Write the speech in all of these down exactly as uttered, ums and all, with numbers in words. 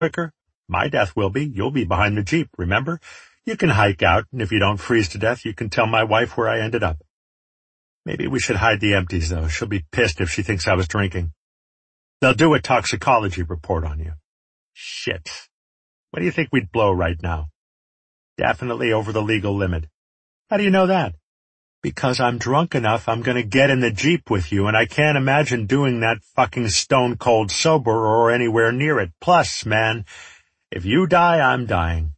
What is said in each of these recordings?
quicker. My death will be. You'll be behind the Jeep, remember? You can hike out, and if you don't freeze to death, you can tell my wife where I ended up. Maybe we should hide the empties, though. She'll be pissed if she thinks I was drinking. They'll do a toxicology report on you. Shit. What do you think we'd blow right now? Definitely over the legal limit. How do you know that? Because I'm drunk enough I'm gonna get in the Jeep with you, and I can't imagine doing that fucking stone cold sober or anywhere near it. Plus, man, if you die, I'm dying.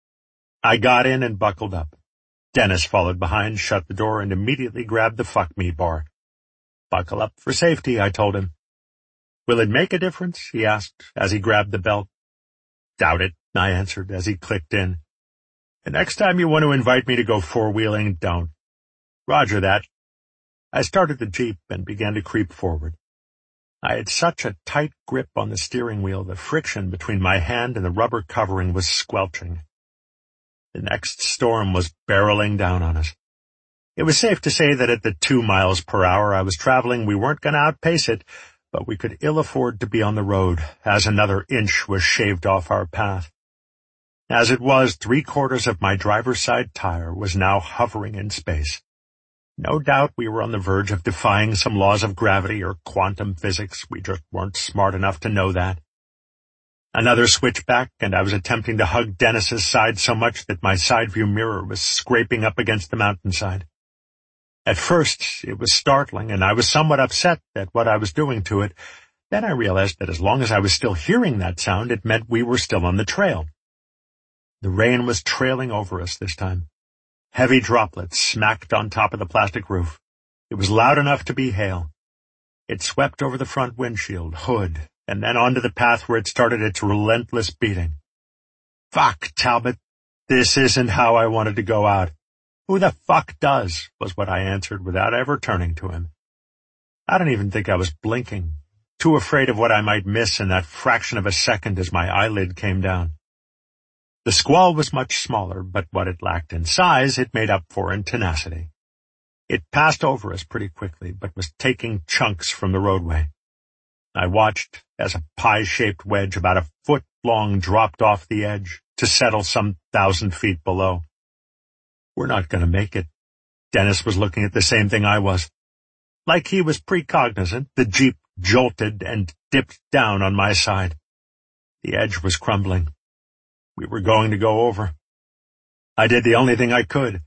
I got in and buckled up. Dennis followed behind, shut the door, and immediately grabbed the fuck me bar. Buckle up for safety, I told him. Will it make a difference? He asked as he grabbed the belt. Doubt it, I answered as he clicked in. The next time you want to invite me to go four-wheeling, don't. Roger that. I started the Jeep and began to creep forward. I had such a tight grip on the steering wheel, the friction between my hand and the rubber covering was squelching. The next storm was barreling down on us. It was safe to say that at the two miles per hour I was traveling, we weren't going to outpace it, but we could ill afford to be on the road, as another inch was shaved off our path. As it was, three-quarters of my driver's side tire was now hovering in space. No doubt we were on the verge of defying some laws of gravity or quantum physics. We just weren't smart enough to know that. Another switchback, and I was attempting to hug Dennis's side so much that my side view mirror was scraping up against the mountainside. At first, it was startling, and I was somewhat upset at what I was doing to it. Then I realized that as long as I was still hearing that sound, it meant we were still on the trail. The rain was trailing over us this time. Heavy droplets smacked on top of the plastic roof. It was loud enough to be hail. It swept over the front windshield, hood, and then onto the path where it started its relentless beating. Fuck, Talbot. This isn't how I wanted to go out. Who the fuck does, was what I answered without ever turning to him. I don't even think I was blinking, too afraid of what I might miss in that fraction of a second as my eyelid came down. The squall was much smaller, but what it lacked in size, it made up for in tenacity. It passed over us pretty quickly, but was taking chunks from the roadway. I watched as a pie-shaped wedge about a foot long dropped off the edge to settle some thousand feet below. We're not going to make it. Dennis was looking at the same thing I was. Like he was precognizant, the Jeep jolted and dipped down on my side. The edge was crumbling. We were going to go over. I did the only thing I could.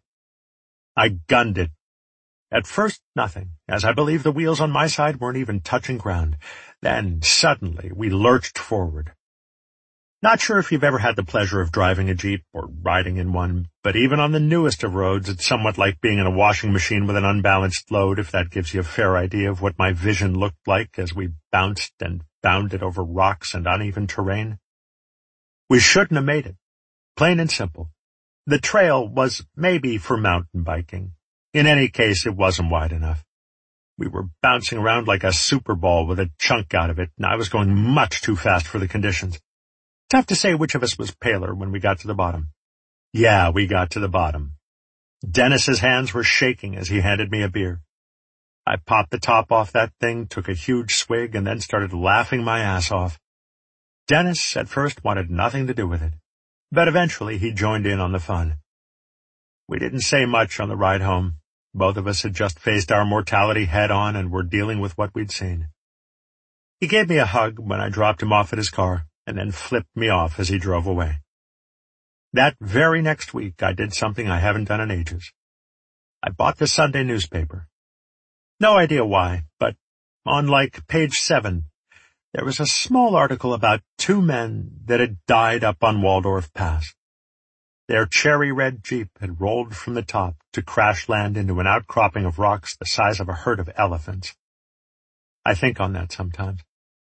I gunned it. At first, nothing, as I believe the wheels on my side weren't even touching ground. Then, suddenly, we lurched forward. Not sure if you've ever had the pleasure of driving a Jeep or riding in one, but even on the newest of roads, it's somewhat like being in a washing machine with an unbalanced load, if that gives you a fair idea of what my vision looked like as we bounced and bounded over rocks and uneven terrain. We shouldn't have made it. Plain and simple. The trail was maybe for mountain biking. In any case, it wasn't wide enough. We were bouncing around like a super ball with a chunk out of it, and I was going much too fast for the conditions. Tough to say which of us was paler when we got to the bottom. Yeah, we got to the bottom. Dennis's hands were shaking as he handed me a beer. I popped the top off that thing, took a huge swig, and then started laughing my ass off. Dennis at first wanted nothing to do with it, but eventually he joined in on the fun. We didn't say much on the ride home. Both of us had just faced our mortality head-on and were dealing with what we'd seen. He gave me a hug when I dropped him off at his car, and then flipped me off as he drove away. That very next week, I did something I haven't done in ages. I bought the Sunday newspaper. No idea why, but on, like, page seven, there was a small article about two men that had died up on Waldorf Pass. Their cherry-red Jeep had rolled from the top to crash land into an outcropping of rocks the size of a herd of elephants. I think on that sometimes.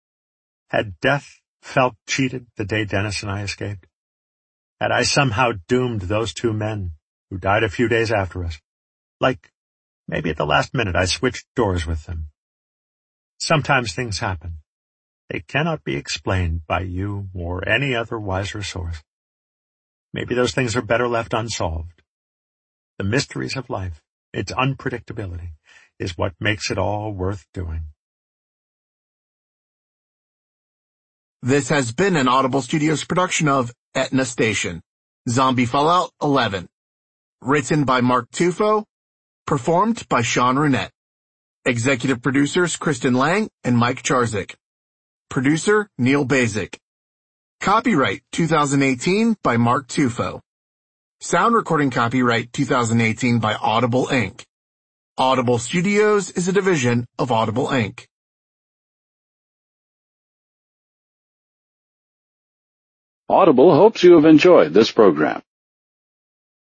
Had death felt cheated the day Dennis and I escaped? Had I somehow doomed those two men who died a few days after us? Like, maybe at the last minute I switched doors with them. Sometimes things happen. They cannot be explained by you or any other wiser source. Maybe those things are better left unsolved. The mysteries of life, its unpredictability, is what makes it all worth doing. This has been an Audible Studios production of Etna Station, Zombie Fallout eleven. Written by Mark Tufo, performed by Sean Runette. Executive producers Kristen Lang and Mike Charzik. Producer Neil Basic. Copyright twenty eighteen by Mark Tufo. Sound recording copyright twenty eighteen by Audible Incorporated. Audible Studios is a division of Audible Incorporated. Audible hopes you have enjoyed this program.